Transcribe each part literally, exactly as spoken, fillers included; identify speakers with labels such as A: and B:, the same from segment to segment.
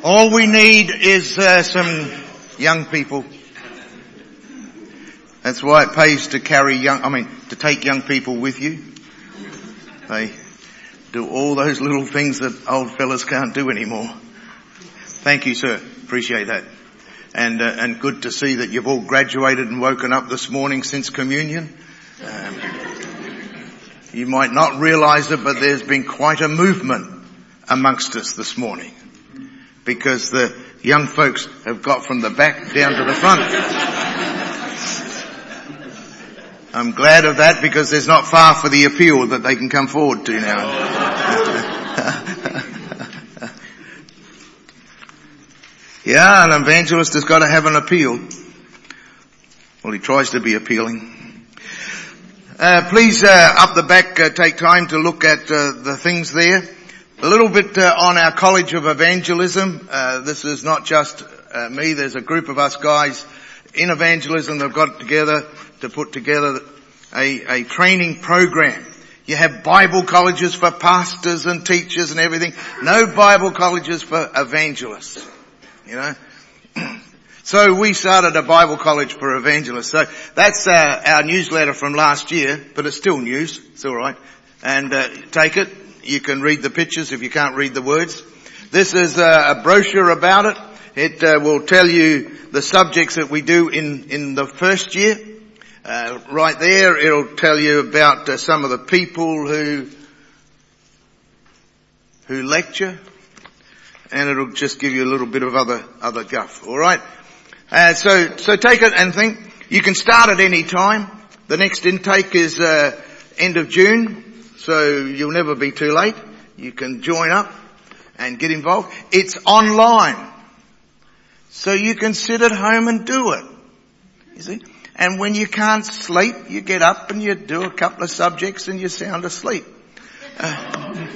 A: All we need is uh, some young people. That's why it pays to carry young, I mean, to take young people with you. They do all those little things that old fellas can't do anymore. Thank you, sir. Appreciate that. And, uh, and good to see that you've all graduated and woken up this morning since communion. Um, you might not realize it, but there's been quite a movement amongst us this morning, because the young folks have got from the back down to the front. I'm glad of that, because there's not far for the appeal that they can come forward to now. Yeah, an evangelist has got to have an appeal. Well, he tries to be appealing. Uh, please, uh, up the back, uh, take time to look at uh, the things there. A little bit uh, on our College of Evangelism. Uh, this is not just uh, me. There's a group of us guys in evangelism that have got together to put together a, a training program. You have Bible colleges for pastors and teachers and everything. No Bible colleges for evangelists. You know, so we started a Bible college for evangelists. So that's uh, our newsletter from last year, but it's still news. It's all right. And uh, take it. You can read the pictures if you can't read the words. This is uh, a brochure about it. It uh, will tell you the subjects that we do in in the first year. Uh, right there, it'll tell you about uh, some of the people who who lecture. And it'll just give you a little bit of other, other guff. All right. Uh, so, so take it and think. You can start at any time. The next intake is, uh, end of June. So you'll never be too late. You can join up and get involved. It's online. So you can sit at home and do it. You see? And when you can't sleep, you get up and you do a couple of subjects and you sound asleep. Uh,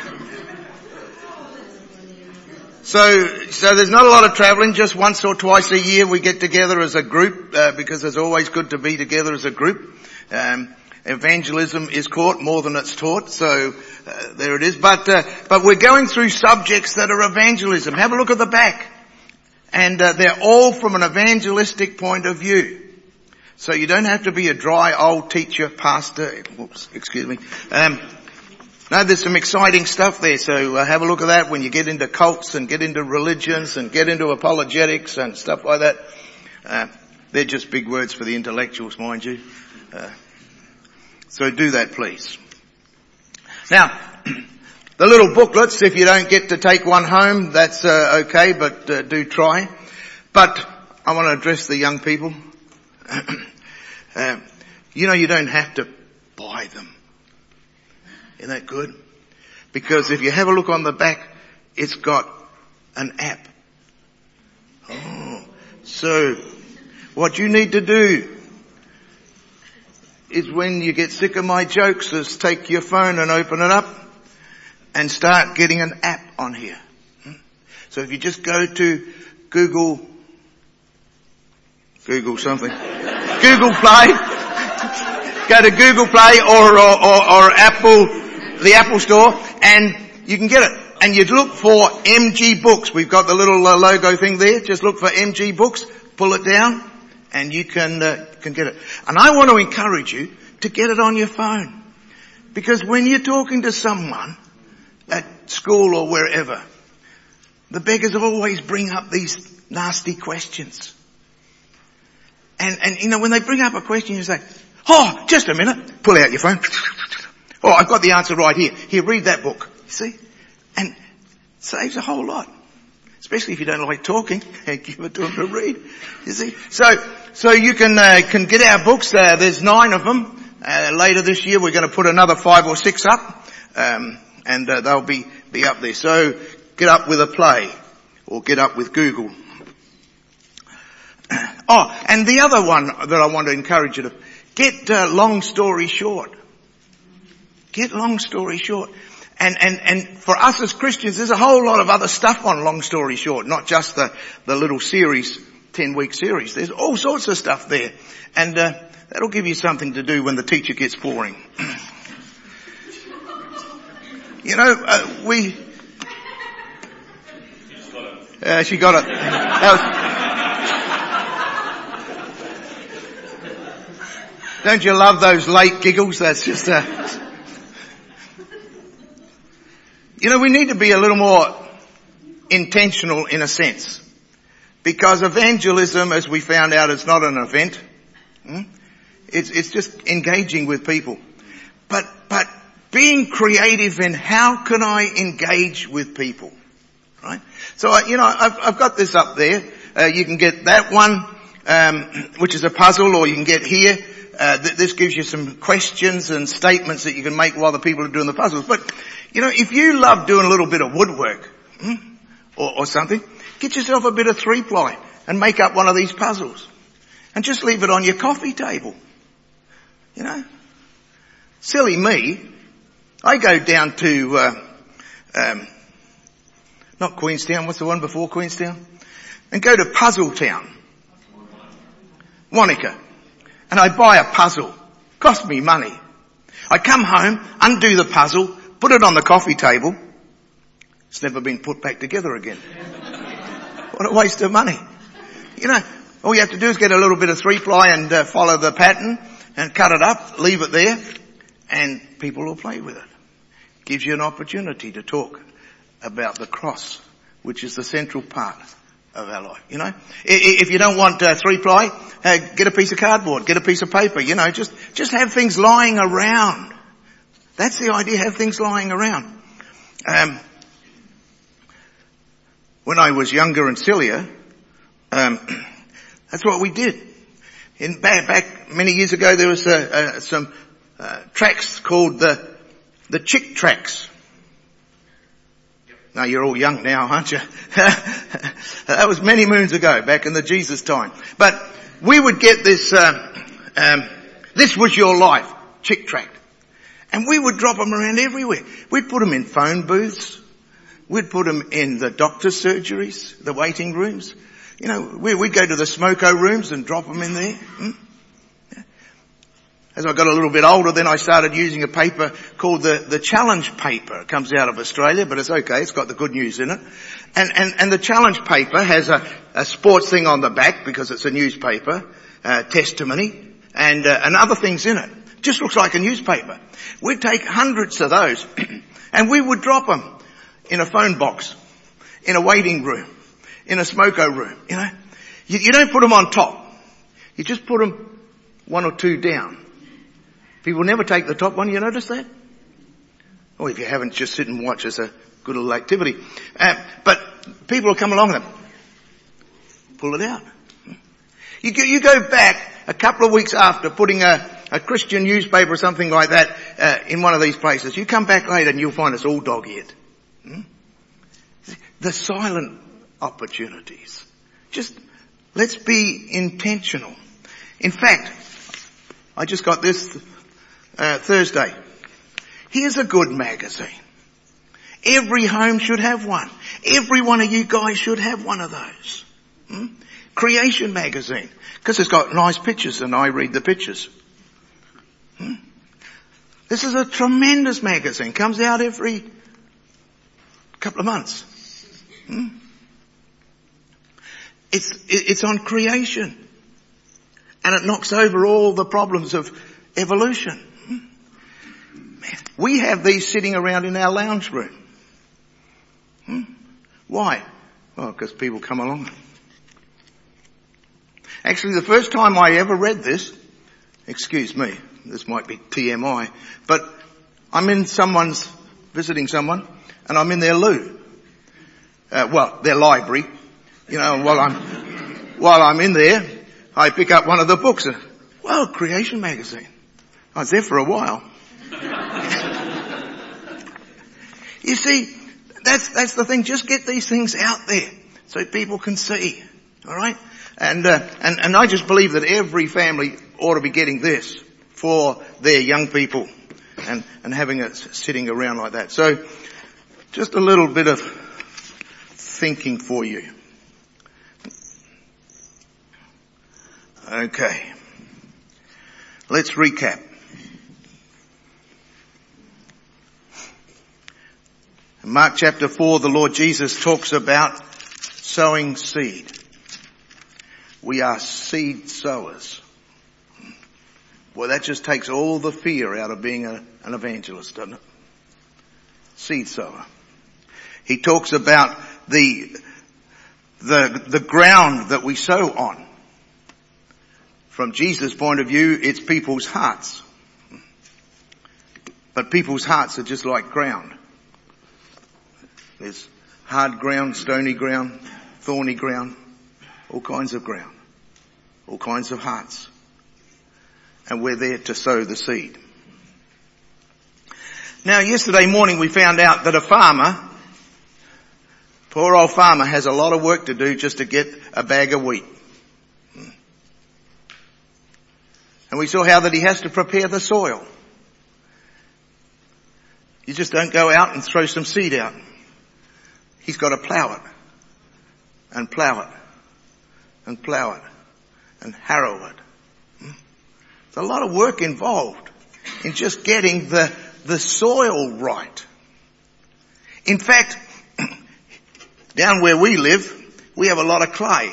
A: So, so there's not a lot of travelling. Just once or twice a year we get together as a group, uh, because it's always good to be together as a group. Um, evangelism is caught more than it's taught, so uh, there it is. But, uh, but we're going through subjects that are evangelism. Have a look at the back, and uh, they're all from an evangelistic point of view. So you don't have to be a dry old teacher, pastor. Whoops, excuse me. Um, No, there's some exciting stuff there, so uh, have a look at that when you get into cults and get into religions and get into apologetics and stuff like that. Uh, they're just big words for the intellectuals, mind you. Uh, so do that, please. Now, the little booklets, if you don't get to take one home, that's uh, okay, but uh, do try. But I want to address the young people. uh, you know, you don't have to buy them. Isn't that good? Because if you have a look on the back, it's got an app. Oh, so what you need to do is, when you get sick of my jokes, is take your phone and open it up and start getting an app on here. So if you just go to Google, Google something, Google Play, go to Google Play or, or, or, or Apple, the Apple Store, and you can get it. And you look for M G Books. We've got the little uh, logo thing there. Just look for M G Books, pull it down, and you can uh, can get it. And I want to encourage you to get it on your phone, because when you're talking to someone at school or wherever, the beggars always bring up these nasty questions. And and you know, when they bring up a question, you say, "Oh, just a minute." Pull out your phone. Oh, I've got the answer right here. Here, read that book. You see? And it saves a whole lot. Especially if you don't like talking, give it to them to read. You see? So, so you can, uh, can get our books. Uh, there's nine of them. Uh, later this year we're going to put another five or six up. Um, and, uh, they'll be, be up there. So get up with a Play or get up with Google. Oh, and the other one that I want to encourage you to get, uh, Long Story Short. Get Long Story Short. And, and, and for us as Christians, there's a whole lot of other stuff on Long Story Short, not just the, the little series, ten week series. There's all sorts of stuff there. And, uh, that'll give you something to do when the teacher gets boring. You know, uh, we, Uh, she got it. That was... Don't you love those late giggles? That's just, uh... You know, we need to be a little more intentional in a sense. Because evangelism, as we found out, is not an event. Hmm? It's, it's just engaging with people. But, but being creative in how can I engage with people? Right? So, you know, I've, I've got this up there. Uh, you can get that one, um, which is a puzzle, or you can get here. Uh, th- this gives you some questions and statements that you can make while the people are doing the puzzles. But, you know, if you love doing a little bit of woodwork, hmm, or, or something, get yourself a bit of three-ply and make up one of these puzzles. And just leave it on your coffee table. You know? Silly me. I go down to, uh, um, not Queenstown, what's the one before Queenstown? And go to Puzzle Town. Wanaka. And I buy a puzzle. Cost me money. I come home, undo the puzzle, put it on the coffee table. It's never been put back together again. What a waste of money. You know, all you have to do is get a little bit of three-ply and uh, follow the pattern and cut it up, leave it there, and people will play with it. Gives you an opportunity to talk about the cross, which is the central part of our life. You know, if you don't want uh, three-ply, uh, get a piece of cardboard, get a piece of paper. You know, just just have things lying around. That's the idea. Have things lying around. Um, when I was younger and sillier, um, that's what we did. In back, back many years ago, there was uh, uh, some uh, tracks called the the Chick Tracks. Now you're all young now, aren't you? That was many moons ago, back in the Jesus time. But we would get this, uh, um, this was your life, Chick Tract. And we would drop them around everywhere. We'd put them in phone booths. We'd put them in the doctor's surgeries, the waiting rooms. You know, we, we'd go to the smoko rooms and drop them in there. Hmm? As I got a little bit older, then I started using a paper called the, the Challenge paper. It comes out of Australia, but it's okay. It's got the good news in it. And, and, and the Challenge paper has a, a sports thing on the back because it's a newspaper, uh, testimony, and, uh, and other things in it. Just looks like a newspaper. We'd take hundreds of those and we would drop them in a phone box, in a waiting room, in a smoko room, you know. You, you don't put them on top. You just put them one or two down. People never take the top one, you notice that? Or if you haven't, just sit and watch. It's a good little activity. Uh, but people will come along and pull it out. You go, you go back a couple of weeks after putting a, a Christian newspaper or something like that uh, in one of these places. You come back later and you'll find it's all dog-eared. Hmm? The silent opportunities. Just let's be intentional. In fact, I just got this uh, Thursday. Here's a good magazine. Every home should have one. Every one of you guys should have one of those. Hmm? Creation magazine. Because it's got nice pictures and I read the pictures. Hmm? This is a tremendous magazine. Comes out every couple of months. Hmm? It's, it's on creation. And it knocks over all the problems of evolution. Hmm? Man, we have these sitting around in our lounge room. Hmm? Why? Well, because people come along. Actually, the first time I ever read this, excuse me, this might be T M I, but I'm in someone's, visiting someone, and I'm in their loo. Uh, well, their library. You know, and while I'm, while I'm in there, I pick up one of the books and, well, Creation magazine. I was there for a while. You see, that's, that's the thing. Just get these things out there so people can see. All right? And, uh, and, and I just believe that every family ought to be getting this for their young people and, and having it sitting around like that. So just a little bit of thinking for you. Okay. Let's recap. In Mark chapter four, the Lord Jesus talks about sowing seed. We are seed sowers. Well, that just takes all the fear out of being a, an evangelist, doesn't it? Seed sower. He talks about the, the, the ground that we sow on. From Jesus' point of view, it's people's hearts. But people's hearts are just like ground. There's hard ground, stony ground, thorny ground, all kinds of ground, all kinds of hearts. And we're there to sow the seed. Now, yesterday morning we found out that a farmer, poor old farmer, has a lot of work to do just to get a bag of wheat. And we saw how that he has to prepare the soil. You just don't go out and throw some seed out. He's got to plough it, and plough it, and plough it, and harrow it. There's a lot of work involved in just getting the, the soil right. In fact, down where we live, we have a lot of clay.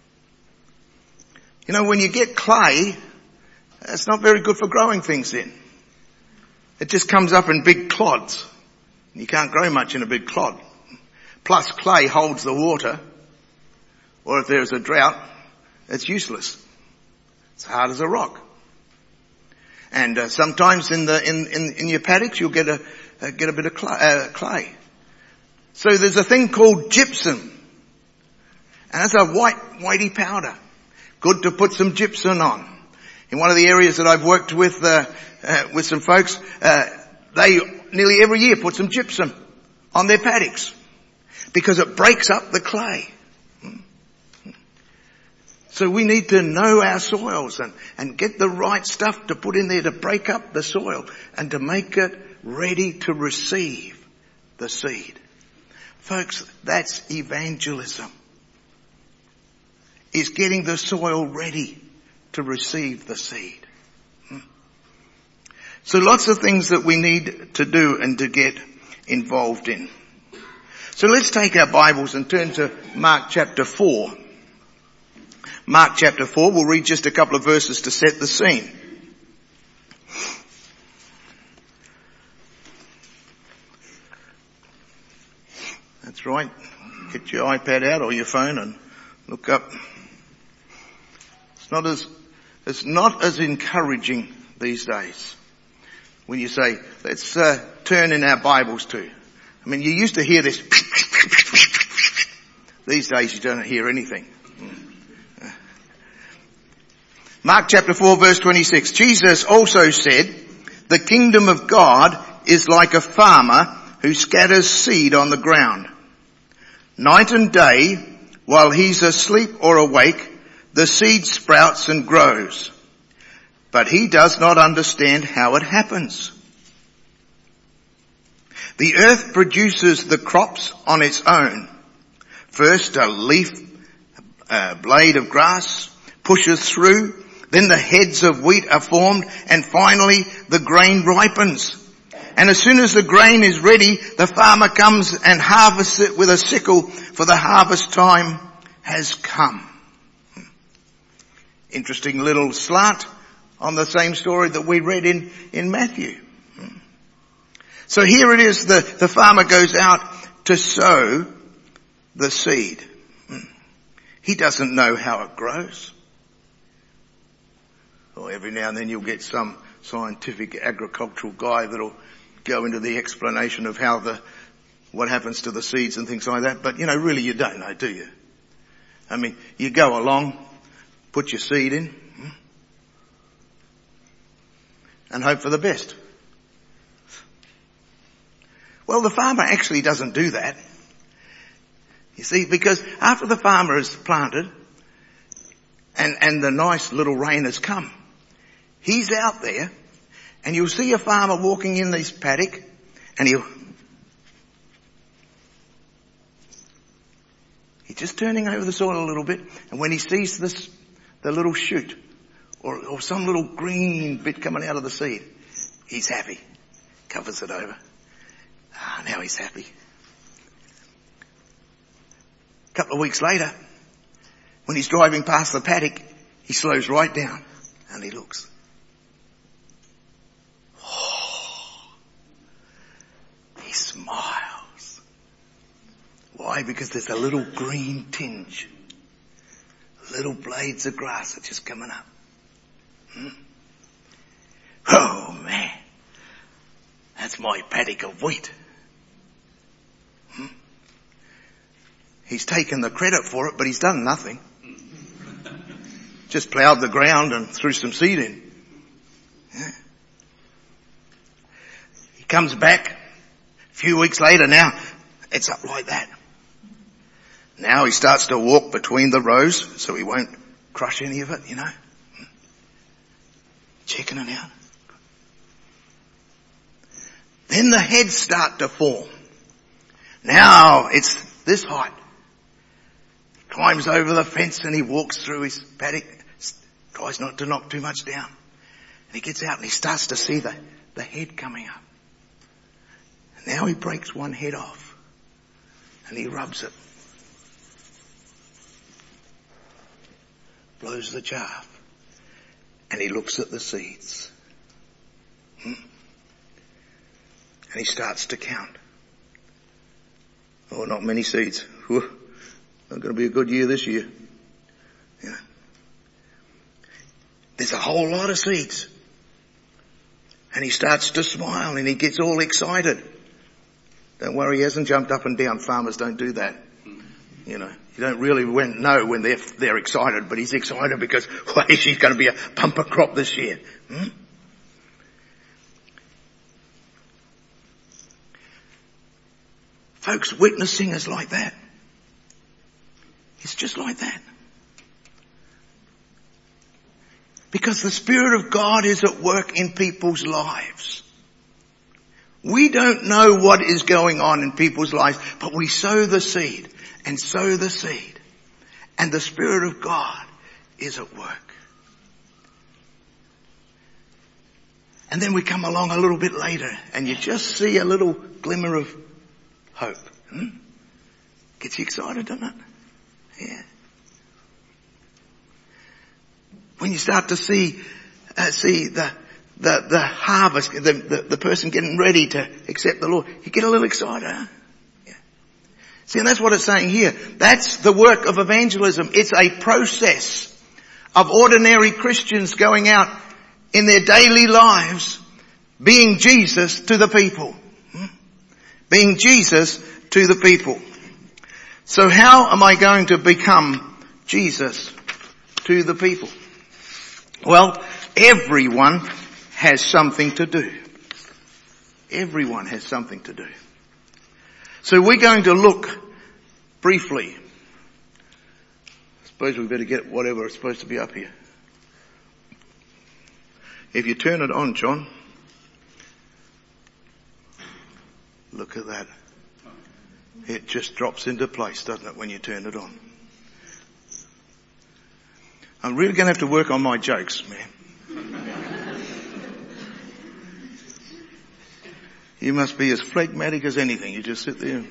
A: You know, when you get clay, it's not very good for growing things in. It just comes up in big clods. You can't grow much in a big clod. Plus clay holds the water, or if there's a drought, it's useless. It's hard as a rock. And uh, sometimes in the in, in in your paddocks you'll get a uh, get a bit of clay, uh, clay. So there's a thing called gypsum, and it's a white whitey powder. Good to put some gypsum on. In one of the areas that I've worked with uh, uh, with some folks, uh, they nearly every year put some gypsum on their paddocks because it breaks up the clay. So we need to know our soils and, and get the right stuff to put in there to break up the soil and to make it ready to receive the seed. Folks, that's evangelism. Is getting the soil ready to receive the seed. So lots of things that we need to do and to get involved in. So let's take our Bibles and turn to Mark chapter four. Mark chapter four, we'll read just a couple of verses to set the scene. That's right. Get your iPad out or your phone and look up. It's not as, it's not as encouraging these days when you say, let's uh, turn in our Bibles to. I mean, you used to hear this. These days you don't hear anything. Mark chapter four verse twenty-six. Jesus also said, the kingdom of God is like a farmer who scatters seed on the ground. Night and day, while he's asleep or awake, the seed sprouts and grows. But he does not understand how it happens. The earth produces the crops on its own. First a leaf, a blade of grass pushes through. Then the heads of wheat are formed, and finally the grain ripens. And as soon as the grain is ready, the farmer comes and harvests it with a sickle, for the harvest time has come. Interesting little slant on the same story that we read in, in Matthew. So here it is, the, the farmer goes out to sow the seed. He doesn't know how it grows. Or every now and then you'll get some scientific agricultural guy that'll go into the explanation of how the, what happens to the seeds and things like that. But you know, really you don't know, do you? I mean, you go along, put your seed in, and hope for the best. Well, the farmer actually doesn't do that. You see, because after the farmer has planted and, and the nice little rain has come, he's out there and you'll see a farmer walking in this paddock and he'll, he's just turning over the soil a little bit, and when he sees this, the little shoot or, or some little green bit coming out of the seed, he's happy. Covers it over. Ah, now he's happy. couple of weeks later, when he's driving past the paddock, he slows right down and he looks. Oh, he smiles. Why? Because there's a little green tinge. Little blades of grass are just coming up. Hmm? Oh man, that's my paddock of wheat. Hmm? He's taken the credit for it, but he's done nothing. Just ploughed the ground and threw some seed in. Yeah. He comes back a few weeks later. Now it's up like that. Now he starts to walk between the rows so he won't crush any of it, you know. Checking it out. Then the heads start to form. Now it's this height. He climbs over the fence and he walks through his paddock, tries not to knock too much down. And he gets out and he starts to see the, the head coming up. And now he breaks one head off and he rubs it. Blows the chaff. And he looks at the seeds. Hmm? And he starts to count. Oh, not many seeds. Whew. Not going to be a good year this year. You know. There's a whole lot of seeds. And he starts to smile and he gets all excited. Don't worry, he hasn't jumped up and down. Farmers don't do that. You know, you don't really when, know when they're, they're excited, but he's excited because, well, she's going to be a bumper crop this year. Hmm? Folks, witnessing is like that. It's just like that. Because the Spirit of God is at work in people's lives. We don't know what is going on in people's lives, but we sow the seed and sow the seed. And the Spirit of God is at work. And then we come along a little bit later and you just see a little glimmer of hope. Hmm? Gets you excited, doesn't it? Yeah. When you start to see, uh, see the, the, the harvest, the, the, the person getting ready to accept the Lord, you get a little excited, huh? Yeah. See, and that's what it's saying here. That's the work of evangelism. It's a process of ordinary Christians going out in their daily lives, being Jesus to the people. Hmm? Being Jesus to the people. So how am I going to become Jesus to the people? Well, everyone has something to do. Everyone has something to do. So we're going to look briefly. I suppose we better get whatever is supposed to be up here. If you turn it on, John. Look at that. It just drops into place, doesn't it, when you turn it on? I'm really going to have to work on my jokes, man. You must be as phlegmatic as anything. You just sit there.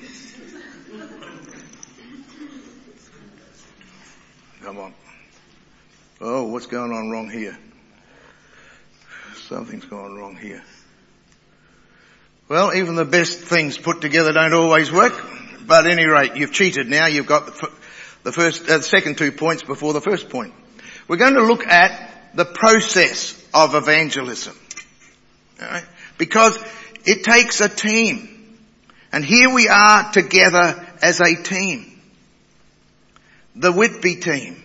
A: Come on. Oh, what's going on wrong here? Something's going wrong here. Well, even the best things put together don't always work. But at any rate, you've cheated now. You've got the, f- the first, uh, the second two points before the first point. We're going to look at the process of evangelism. All right? Because it takes a team. And here we are together as a team. The Whitby team.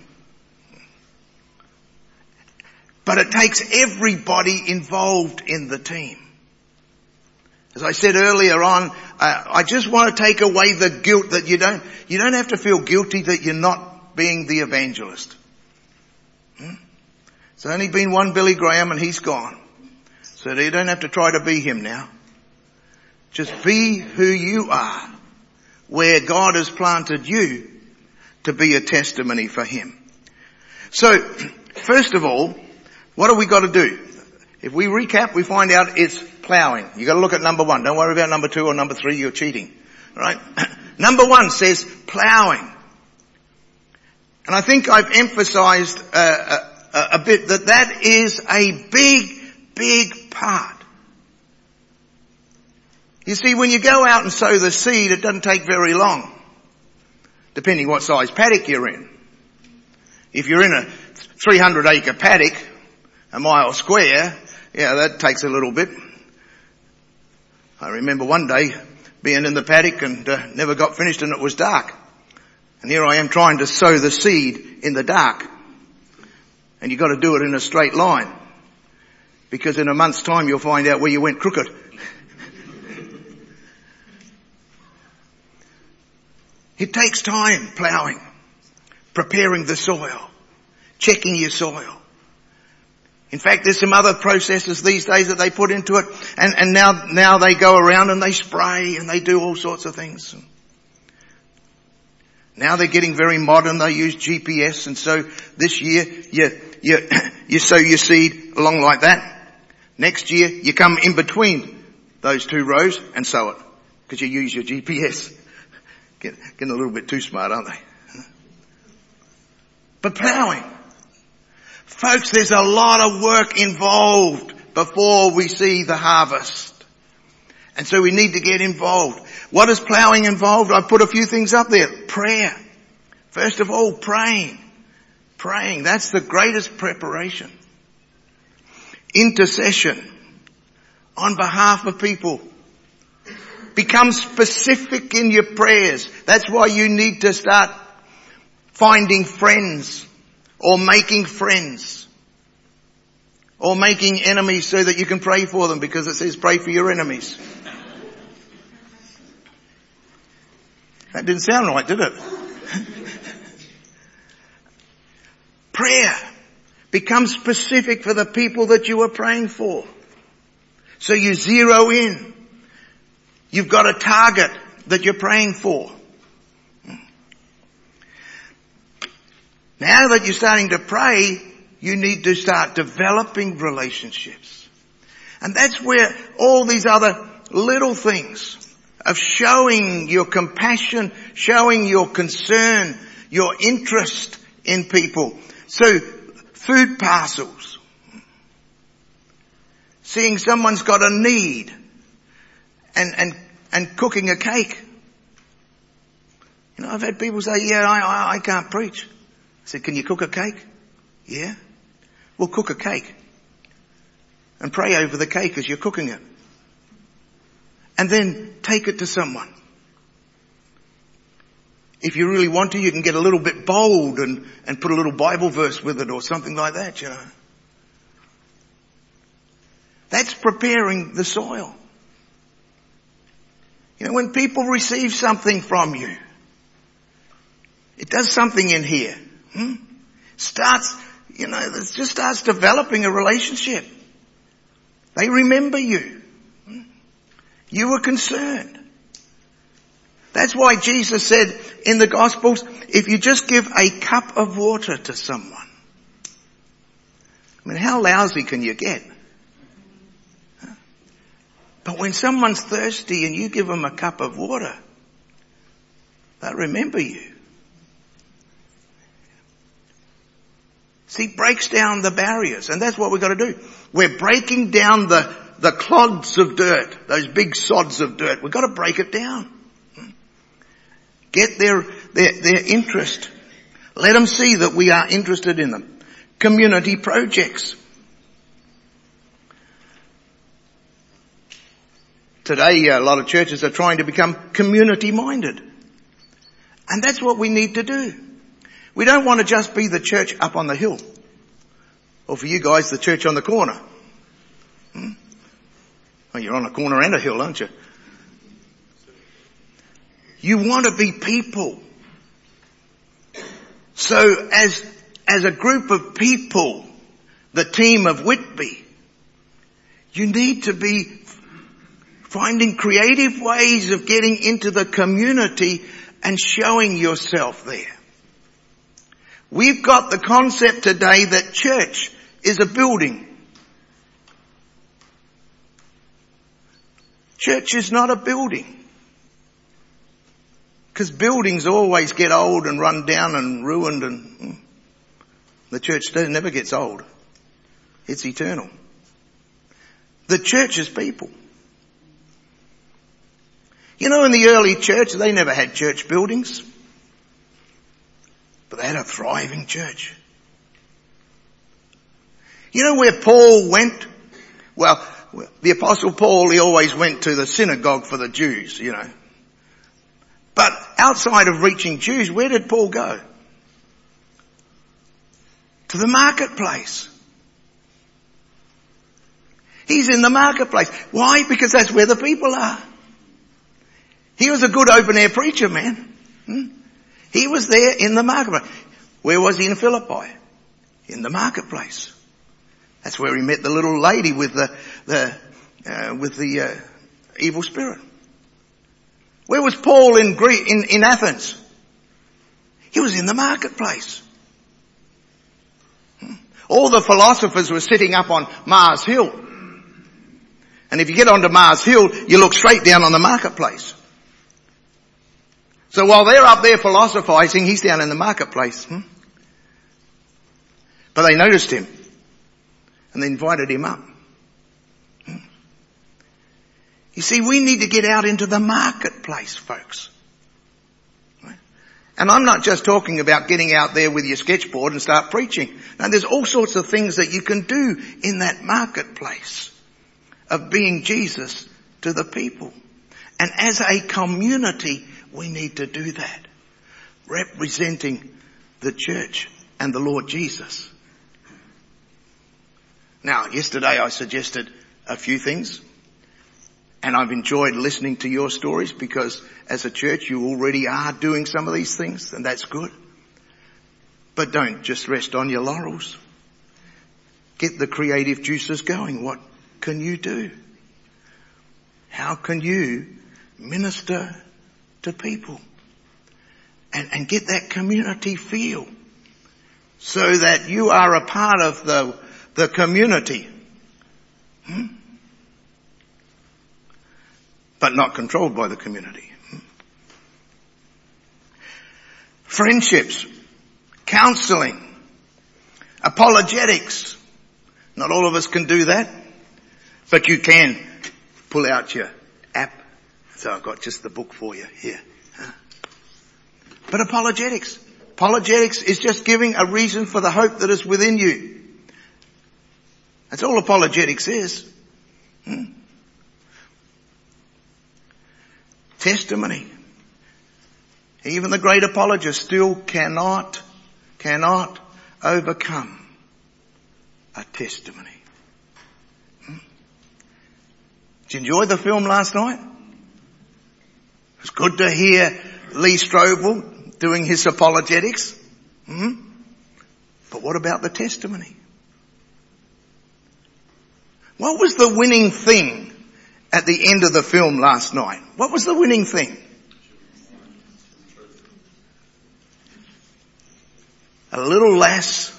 A: But it takes everybody involved in the team. As I said earlier on, uh, I just want to take away the guilt that you don't, you don't have to feel guilty that you're not being the evangelist. Hmm? There's only been one Billy Graham and he's gone. So you don't have to try to be him now. Just be who you are, where God has planted you to be a testimony for him. So, first of all, what have we got to do? If we recap, we find out it's ploughing. You got to look at number one. Don't worry about number two or number three. You're cheating. Right? Number one says ploughing. And I think I've emphasized uh, a, a bit that that is a big, big part. You see, when you go out and sow the seed, it doesn't take very long, depending what size paddock you're in. If you're in a three hundred acre paddock, a mile square, yeah, that takes a little bit. I remember one day being in the paddock and uh, never got finished and it was dark. And here I am trying to sow the seed in the dark. And you've got to do it in a straight line. Because in a month's time you'll find out where you went crooked. It takes time ploughing, preparing the soil, checking your soil. In fact, there's some other processes these days that they put into it, and, and now, now they go around and they spray and they do all sorts of things. Now they're getting very modern. They use G P S, and so this year you, you, you sow your seed along like that. Next year you come in between those two rows and sow it, because you use your G P S. Get, getting a little bit too smart, aren't they? But ploughing. Folks, there's a lot of work involved before we see the harvest. And so we need to get involved. What is ploughing involved? I've put a few things up there. Prayer. First of all, praying. Praying. That's the greatest preparation. Intercession. On behalf of people. Become specific in your prayers. That's why you need to start finding friends or making friends or making enemies so that you can pray for them, because it says pray for your enemies. That didn't sound right, did it? Prayer. Become specific for the people that you are praying for. So you zero in. You've got a target that you're praying for. Now that you're starting to pray, you need to start developing relationships. And that's where all these other little things of showing your compassion, showing your concern, your interest in people. So, food parcels. Seeing someone's got a need. And, and, and cooking a cake. You know, I've had people say, yeah, I, I, I can't preach. I said, can you cook a cake? Yeah. Well, cook a cake. And pray over the cake as you're cooking it. And then take it to someone. If you really want to, you can get a little bit bold and, and put a little Bible verse with it or something like that, you know. That's preparing the soil. You know, when people receive something from you, it does something in here. Hmm? Starts, you know, it just starts developing a relationship. They remember you. Hmm? You were concerned. That's why Jesus said in the Gospels, if you just give a cup of water to someone, I mean, how lousy can you get? But when someone's thirsty and you give them a cup of water, they'll remember you. See, breaks down the barriers, and that's what we've got to do. We're breaking down the, the clods of dirt, those big sods of dirt. We've got to break it down. Get their, their, their interest. Let them see that we are interested in them. Community projects. Today, a lot of churches are trying to become community-minded. And that's what we need to do. We don't want to just be the church up on the hill. Or for you guys, the church on the corner. Hmm? Well, you're on a corner and a hill, aren't you? You want to be people. So as, as a group of people, the team of Whitby, you need to be finding creative ways of getting into the community and showing yourself there. We've got the concept today that church is a building. Church is not a building. Because buildings always get old and run down and ruined, and the church never gets old. It's eternal. The church is people. You know, in the early church, they never had church buildings, but they had a thriving church. You know where Paul went? Well, the Apostle Paul, he always went to the synagogue for the Jews, you know. But outside of reaching Jews, where did Paul go? To the marketplace. He's in the marketplace. Why? Because that's where the people are. He was a good open air preacher, man. Hmm? He was there in the marketplace. Where was he in Philippi? In the marketplace. That's where he met the little lady with the, the, uh, with the, uh, evil spirit. Where was Paul in Greece, in, in Athens? He was in the marketplace. Hmm? All the philosophers were sitting up on Mars Hill. And if you get onto Mars Hill, you look straight down on the marketplace. So while they're up there philosophizing, he's down in the marketplace. Hmm? But they noticed him. And they invited him up. Hmm? You see, we need to get out into the marketplace, folks. Right? And I'm not just talking about getting out there with your sketchboard and start preaching. Now, there's all sorts of things that you can do in that marketplace of being Jesus to the people. And as a community, we need to do that, representing the church and the Lord Jesus. Now, yesterday I suggested a few things, and I've enjoyed listening to your stories because as a church you already are doing some of these things, and that's good. But don't just rest on your laurels. Get the creative juices going. What can you do? How can you minister to people and, and get that community feel so that you are a part of the, the community, hmm? but not controlled by the community. Hmm? Friendships, counseling, apologetics. Not all of us can do that, but you can pull out your app. So I've got just the book for you here. But apologetics. Apologetics is just giving a reason for the hope that is within you. That's all apologetics is. Hmm? Testimony. Even the great apologist still cannot, cannot overcome a testimony. Hmm? Did you enjoy the film last night? It was good to hear Lee Strobel doing his apologetics. Hmm? But what about the testimony? What was the winning thing at the end of the film last night? What was the winning thing? A little lass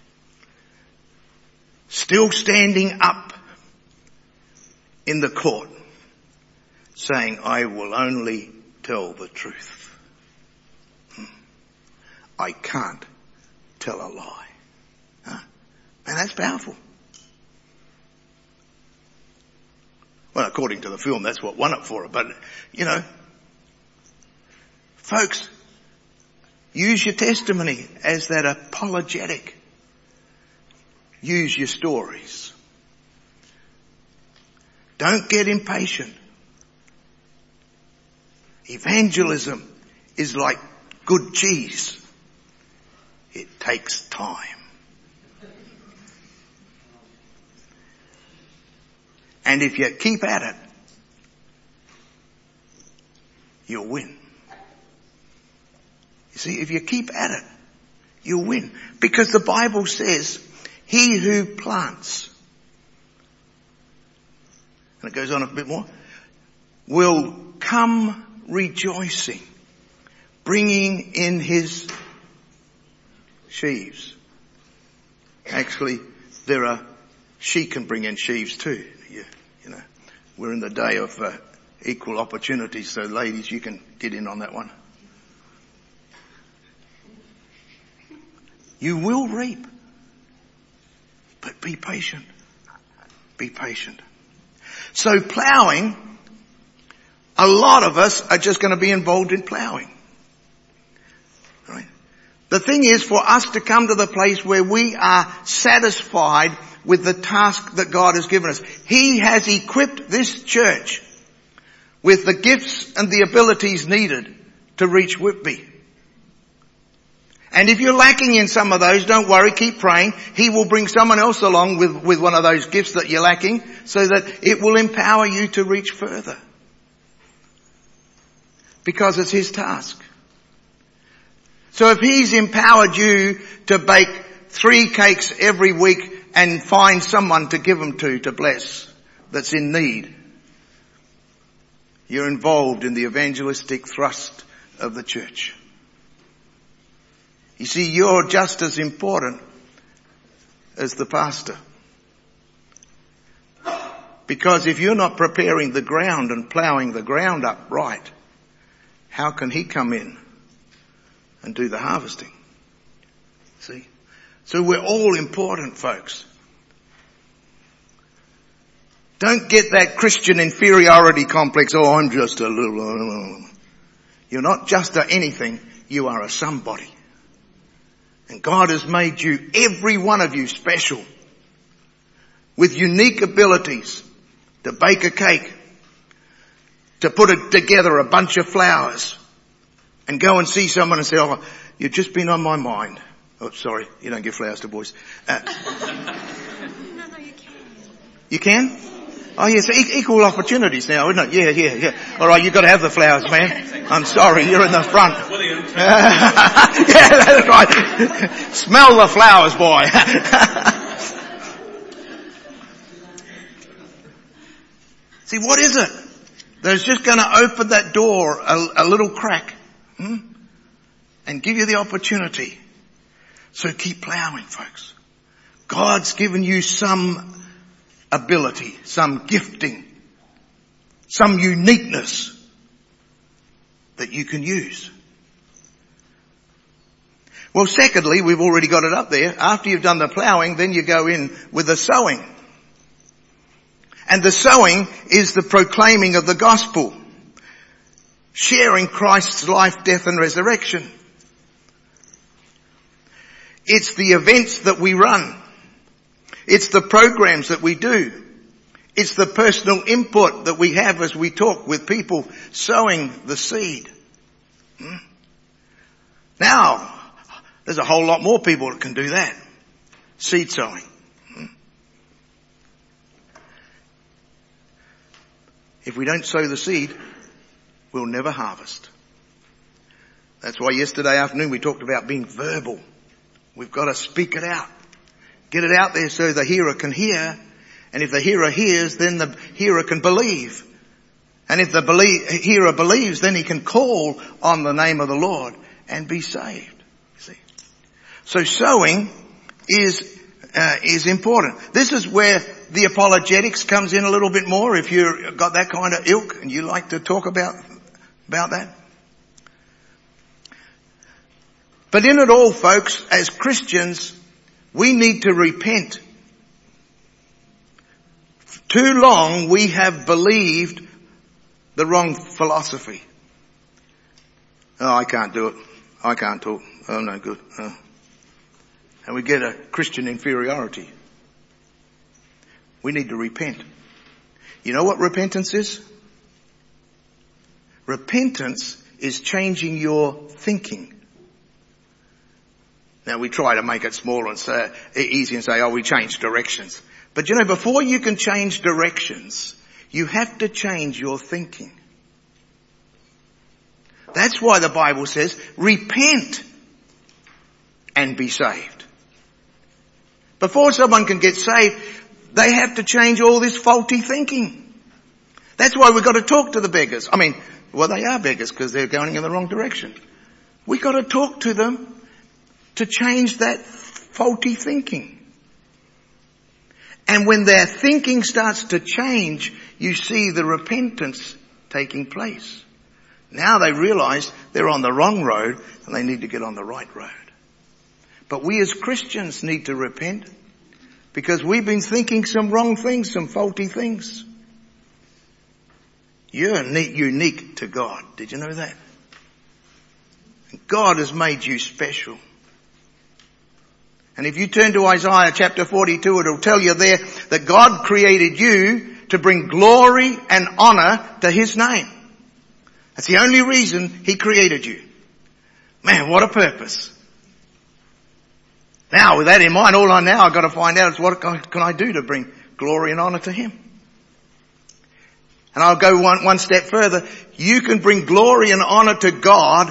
A: still standing up in the court saying, I will only tell the truth. Hmm. I can't tell a lie. Huh? And that's powerful. Well, according to the film, that's what won it for her. But, you know, folks, use your testimony as that apologetic. Use your stories. Don't get impatient. Evangelism is like good cheese. It takes time. And if you keep at it, you'll win. You see, if you keep at it, you'll win. Because the Bible says, he who plants, and it goes on a bit more, will come rejoicing, bringing in his sheaves. Actually, there are, she can bring in sheaves too. You, you know, we're in the day of uh, equal opportunity, so ladies, you can get in on that one. You will reap. But be patient. Be patient. So ploughing, a lot of us are just going to be involved in ploughing. Right? The thing is for us to come to the place where we are satisfied with the task that God has given us. He has equipped this church with the gifts and the abilities needed to reach Whitby. And if you're lacking in some of those, don't worry, keep praying. He will bring someone else along with, with one of those gifts that you're lacking so that it will empower you to reach further. Because it's His task. So if He's empowered you to bake three cakes every week and find someone to give them to, to bless, that's in need, you're involved in the evangelistic thrust of the church. You see, you're just as important as the pastor. Because if you're not preparing the ground and ploughing the ground up right, how can he come in and do the harvesting? See? So we're all important, folks. Don't get that Christian inferiority complex. Oh, I'm just a little... You're not just a anything. You are a somebody. And God has made you, every one of you, special. With unique abilities to bake a cake, to put it together a bunch of flowers, and go and see someone and say, oh, you've just been on my mind. Oh, sorry, you don't give flowers to boys. Uh,
B: no, no, you can.
A: You can? Oh yes, e- equal opportunities now, isn't it? Yeah, yeah, yeah. Alright, you've got to have the flowers, man. I'm sorry, you're in the front. Yeah, that's right. Smell the flowers, boy. See, what is it that's just going to open that door a, a little crack hmm? and give you the opportunity? So keep plowing, folks. God's given you some ability, some gifting, some uniqueness that you can use. Well, secondly, we've already got it up there. After you've done the ploughing, then you go in with the sowing. And the sowing is the proclaiming of the gospel, sharing Christ's life, death and resurrection. It's the events that we run. It's the programs that we do. It's the personal input that we have as we talk with people, sowing the seed. Hmm? Now, there's a whole lot more people that can do that. Seed sowing. Hmm? If we don't sow the seed, we'll never harvest. That's why yesterday afternoon we talked about being verbal. We've got to speak it out. Get it out there so the hearer can hear. And if the hearer hears, then the hearer can believe. And if the believe, hearer believes, then he can call on the name of the Lord and be saved. You see? So sowing is, uh, is important. This is where the apologetics comes in a little bit more if you've got that kind of ilk and you like to talk about, about that. But in it all, folks, as Christians, we need to repent. Too long we have believed the wrong philosophy. Oh, I can't do it. I can't talk. Oh, no good. Oh. And we get a Christian inferiority. We need to repent. You know what repentance is? Repentance is changing your thinking. Now we try to make it small and say, easy and say, oh, we change directions. But you know, before you can change directions, you have to change your thinking. That's why the Bible says, repent and be saved. Before someone can get saved, they have to change all this faulty thinking. That's why we've got to talk to the beggars. I mean, well, they are beggars because they're going in the wrong direction. We've got to talk to them to change that faulty thinking. And when their thinking starts to change, you see the repentance taking place. Now they realize they're on the wrong road and they need to get on the right road. But we as Christians need to repent because we've been thinking some wrong things, some faulty things. You're unique to God. Did you know that? God has made you special. And if you turn to Isaiah chapter forty-two, it'll tell you there that God created you to bring glory and honor to His name. That's the only reason He created you. Man, what a purpose. Now, with that in mind, all I now I've got to find out is what can I do to bring glory and honor to Him. And I'll go one, one step further. You can bring glory and honor to God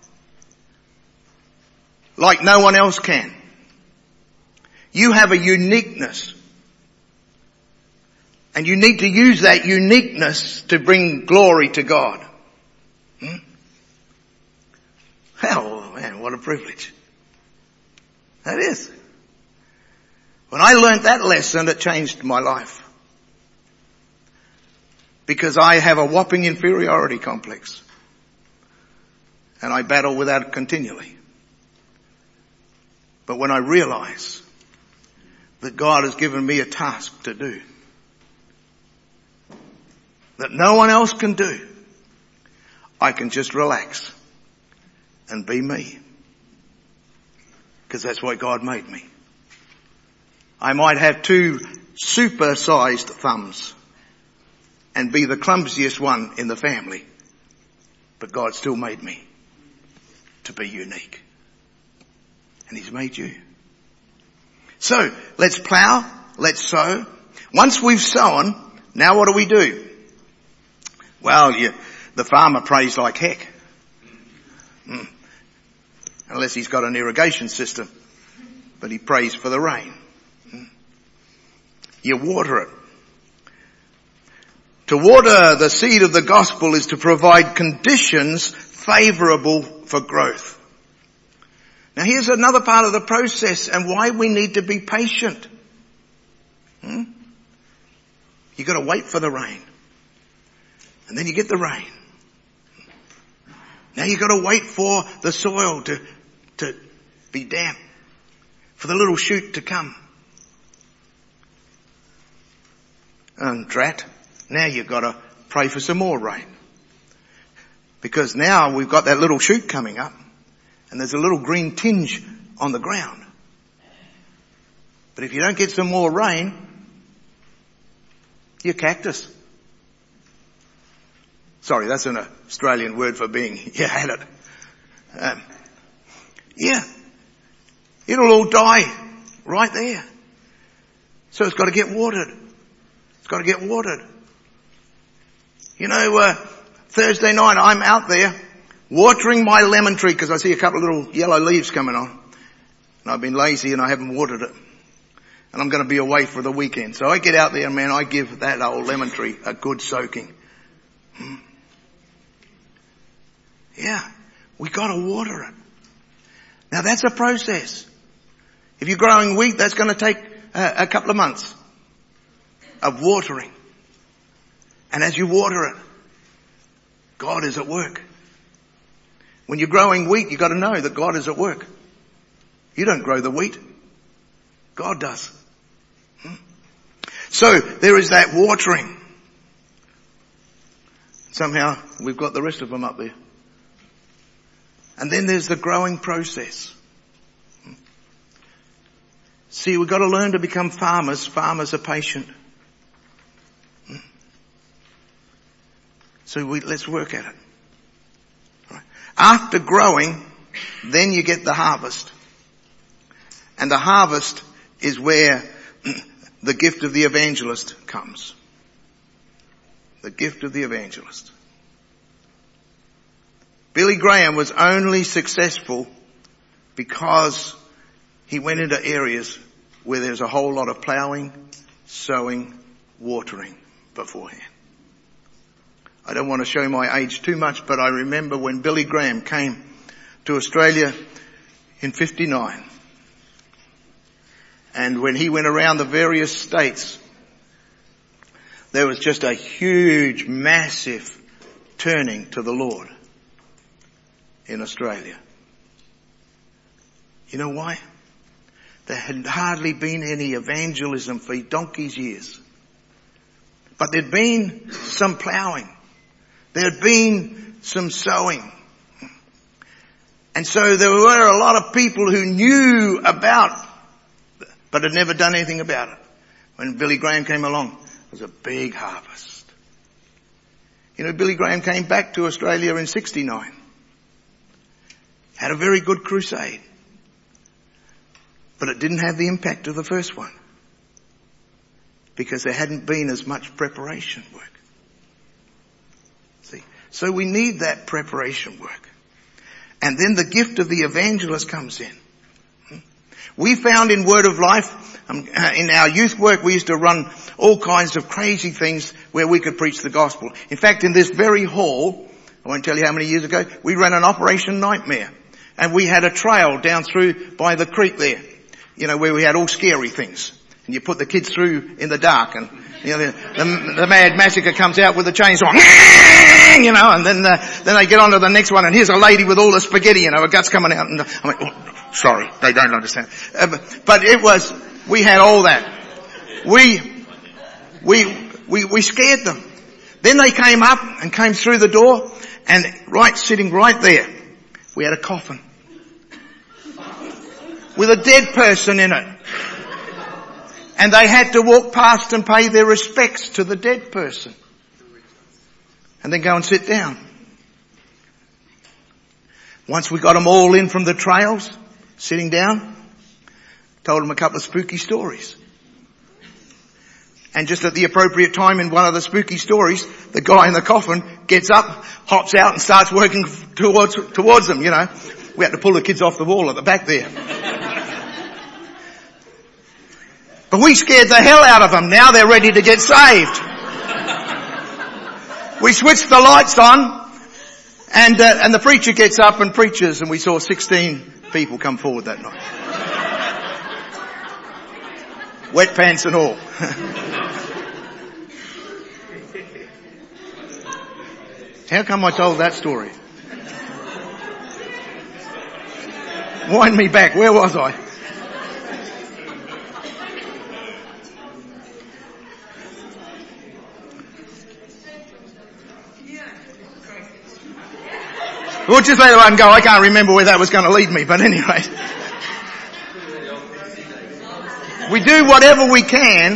A: like no one else can. You have a uniqueness. And you need to use that uniqueness to bring glory to God. Hmm? Oh man, what a privilege. That is. When I learned that lesson, it changed my life. Because I have a whopping inferiority complex. And I battle with that continually. But when I realize that God has given me a task to do, that no one else can do, I can just relax and be me. Because that's what God made me. I might have two super-sized thumbs and be the clumsiest one in the family, but God still made me to be unique. And He's made you. So, let's plow, let's sow. Once we've sown, now what do we do? Well, you, the farmer prays like heck. Mm. Unless he's got an irrigation system. But he prays for the rain. Mm. You water it. To water the seed of the gospel is to provide conditions favourable for growth. Now here's another part of the process and why we need to be patient. Hmm? You've got to wait for the rain. And then you get the rain. Now you've got to wait for the soil to, to be damp. For the little shoot to come. And drat, now you've got to pray for some more rain. Because now we've got that little shoot coming up. And there's a little green tinge on the ground. But if you don't get some more rain, you're cactus. Sorry, that's an Australian word for being, you had it. Um, yeah. It'll all die right there. So it's got to get watered. It's got to get watered. You know, uh, Thursday night I'm out there watering my lemon tree because I see a couple of little yellow leaves coming on. And I've been lazy and I haven't watered it. And I'm going to be away for the weekend. So I get out there and man, I give that old lemon tree a good soaking. Hmm. Yeah, we got to water it. Now that's a process. If you're growing wheat, that's going to take a, a couple of months of watering. And as you water it, God is at work. When you're growing wheat, you've got to know that God is at work. You don't grow the wheat. God does. Hmm? So there is that watering. Somehow we've got the rest of them up there. And then there's the growing process. See, we've got to learn to become farmers. Farmers are patient. So we, let's work at it. Right. After growing, then you get the harvest. And the harvest is where the gift of the evangelist comes. The gift of the evangelist. Billy Graham was only successful because he went into areas where there's a whole lot of ploughing, sowing, watering beforehand. I don't want to show my age too much, but I remember when Billy Graham came to Australia in fifty-nine. And when he went around the various states, there was just a huge, massive turning to the Lord in Australia. You know why? there had hardly been any evangelism for donkey's years. But there'd been some ploughing. There'd been some sowing. And so there were a lot of people who knew about, but had never done anything about it. When Billy Graham came along, it was a big harvest. You know, Billy Graham came back to Australia in sixty-nine. Had a very good crusade. But it didn't have the impact of the first one. Because there hadn't been as much preparation work. See? So we need that preparation work. And then the gift of the evangelist comes in. We found in Word of Life, um, in our youth work, we used to run all kinds of crazy things where we could preach the gospel. In fact, in this very hall, I won't tell you how many years ago, we ran an Operation Nightmare. And we had a trail down through by the creek there, you know, where we had all scary things. And you put the kids through in the dark, and you know, the, the, the Mad Massacre comes out with the chainsaw, you know, and then uh, then they get on to the next one, and here's a lady with all the spaghetti, you know, her guts coming out, and uh, I'm like, oh, sorry, they don't understand. Uh, but, but it was, we had all that. We, we, we, we scared them. Then they came up and came through the door, and right, sitting right there, we had a coffin with a dead person in it. And they had to walk past and pay their respects to the dead person. And then go and sit down. Once we got them all in from the trails, sitting down, told them a couple of spooky stories. And just at the appropriate time in one of the spooky stories, the guy in the coffin gets up, hops out and starts working towards, towards them, you know. We had to pull the kids off the wall at the back there. But we scared the hell out of them. Now they're ready to get saved. We switched the lights on, and uh, and the preacher gets up and preaches, and we saw sixteen people come forward that night. Wet pants and all. How come I told that story? Wind me back. Where was I? We'll just let that one go. I can't remember where that was going to lead me, but anyway. We do whatever we can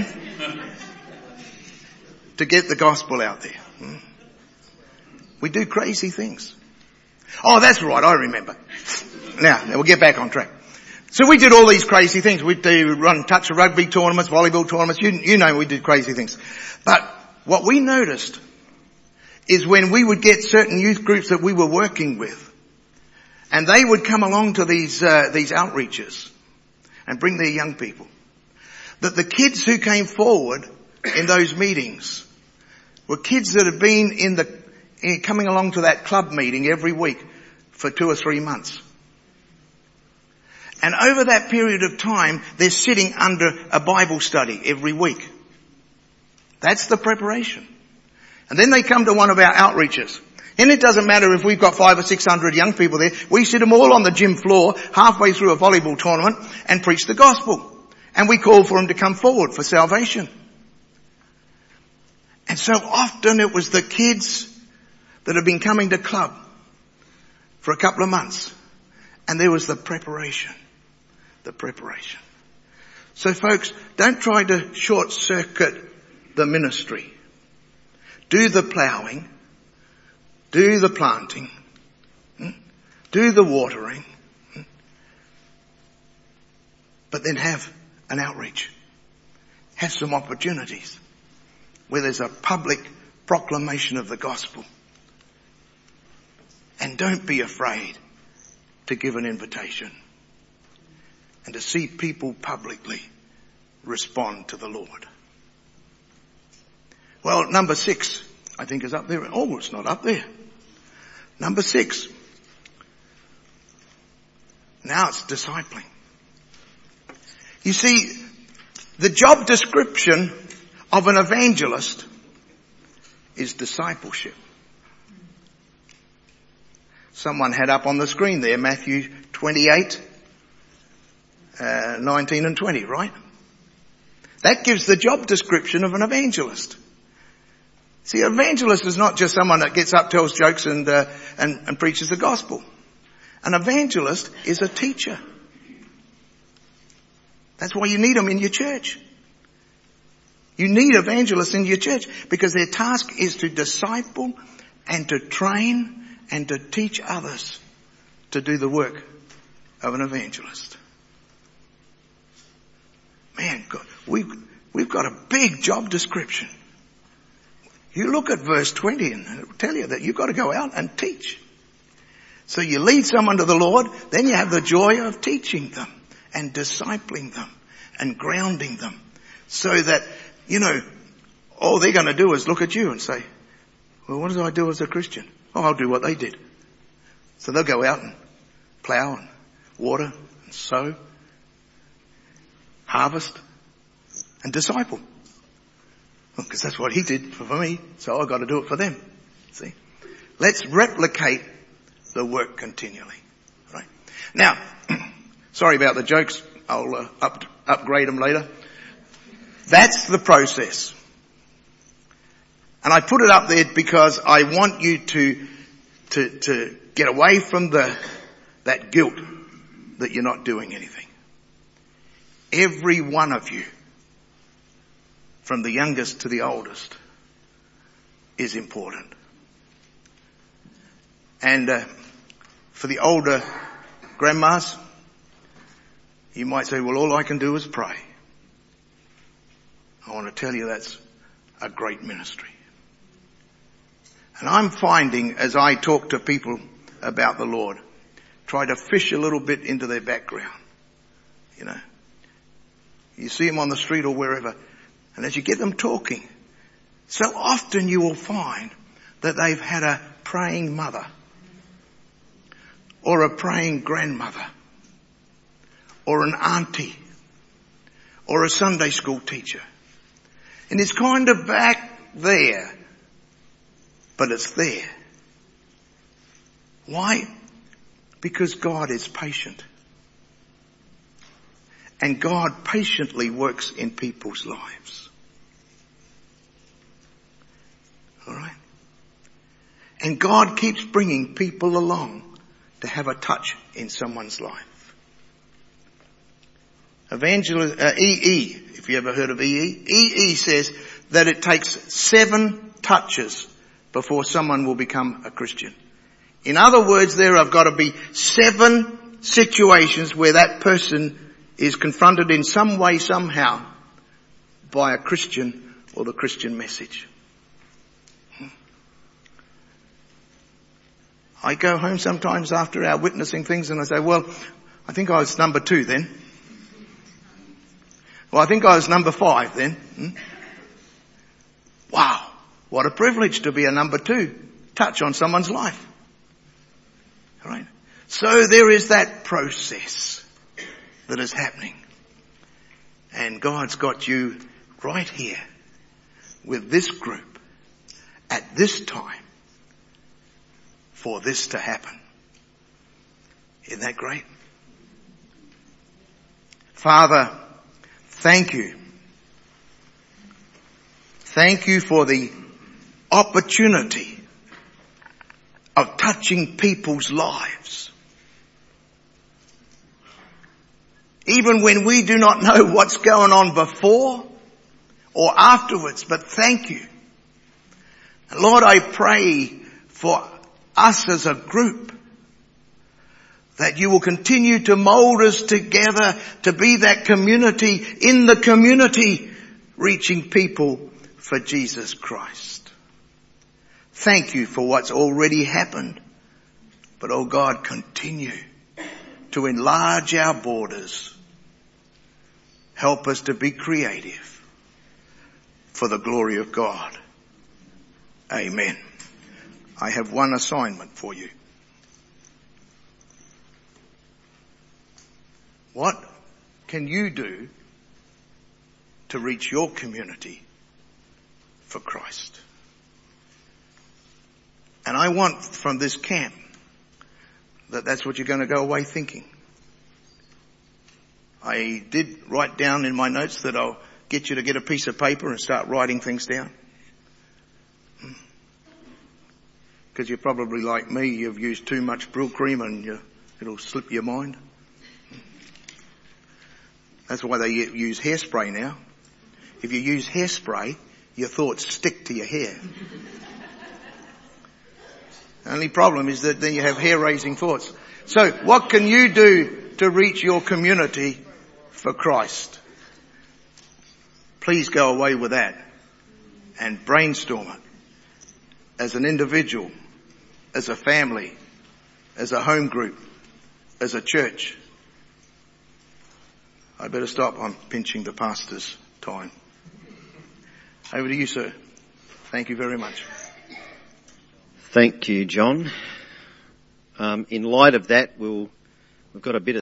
A: to get the gospel out there. We do crazy things. Oh, that's right, I remember. Now, now we'll get back on track. So we did all these crazy things. We'd do run touch of rugby tournaments, volleyball tournaments. You, you know we did crazy things. But what we noticed is when we would get certain youth groups that we were working with, and they would come along to these uh, these outreaches and bring their young people, that the kids who came forward in those meetings were kids that had been in the in, coming along to that club meeting every week for two or three months. And over that period of time, they're sitting under a Bible study every week. That's the preparation. And then they come to one of our outreaches. And it doesn't matter if we've got five or six hundred young people there. We sit them all on the gym floor halfway through a volleyball tournament and preach the gospel. And we call for them to come forward for salvation. And so often it was the kids that have been coming to club for a couple of months. And there was the preparation. The preparation. So folks, don't try to short circuit the ministry. Do the ploughing, do the planting, do the watering, but then have an outreach. Have some opportunities where there's a public proclamation of the gospel. And don't be afraid to give an invitation and to see people publicly respond to the Lord. Well, number six, I think is up there. Oh, it's not up there. Number six. Now it's discipling. You see, the job description of an evangelist is discipleship. Someone had up on the screen there Matthew twenty-eight uh, nineteen and twenty, right? That gives the job description of an evangelist. See, an evangelist is not just someone that gets up, tells jokes and, uh, and, and preaches the gospel. An evangelist is a teacher. That's why you need them in your church. You need evangelists in your church because their task is to disciple and to train and to teach others to do the work of an evangelist. Man, God, we've, we've got a big job description. You look at verse twenty and it'll tell you that you've got to go out and teach. So you lead someone to the Lord, then you have the joy of teaching them and discipling them and grounding them so that, you know, all they're going to do is look at you and say, well, what do I do as a Christian? Oh, I'll do what they did. So they'll go out and plow and water and sow, harvest and disciple. Because that's what he did for me, so I've got to do it for them. See? Let's replicate the work continually. Right? Now, sorry about the jokes. I'll uh, up, upgrade them later. That's the process. And I put it up there because I want you to, to, to get away from the, that guilt that you're not doing anything. Every one of you, from the youngest to the oldest, is important. And uh, for the older grandmas, you might say, well, all I can do is pray. I want to tell you that's a great ministry. And I'm finding as I talk to people about the Lord, try to fish a little bit into their background. You know, you see them on the street or wherever, and as you get them talking, so often you will find that they've had a praying mother or a praying grandmother or an auntie or a Sunday school teacher. And it's kind of back there, but it's there. Why? Because God is patient. And God patiently works in people's lives. Alright? And God keeps bringing people along to have a touch in someone's life. Evangelist, uh, E E, if you ever heard of E E, E E says that it takes seven touches before someone will become a Christian. In other words, there have got to be seven situations where that person is confronted in some way, somehow, by a Christian or the Christian message. I go home sometimes after our witnessing things and I say, well, I think I was number two then. Well, I think I was number five then. Hmm? Wow, what a privilege to be a number two touch on someone's life. All right. So there is that process that is happening. And God's got you right here with this group at this time for this to happen. Isn't that great? Father, thank you. Thank you for the opportunity of touching people's lives. Even when we do not know what's going on before or afterwards, but thank you. Lord, I pray for us as a group that you will continue to mold us together to be that community in the community, reaching people for Jesus Christ. Thank you for what's already happened. But oh God, continue to enlarge our borders. Help us to be creative for the glory of God. Amen. I have one assignment for you. What can you do to reach your community for Christ? And I want from this camp that that's what you're going to go away thinking. I did write down in my notes that I'll get you to get a piece of paper and start writing things down. Because you're probably like me, you've used too much Brill cream and you, it'll slip your mind. That's why they use hairspray now. If you use hairspray, your thoughts stick to your hair. The only problem is that then you have hair-raising thoughts. So what can you do to reach your community for Christ? Please go away with that and brainstorm it as an individual, as a family, as a home group, as a church. I better stop. I'm pinching the pastor's time. Over to you, sir. Thank you very much.
C: Thank you, John. Um, in light of that, we'll, we've got a bit of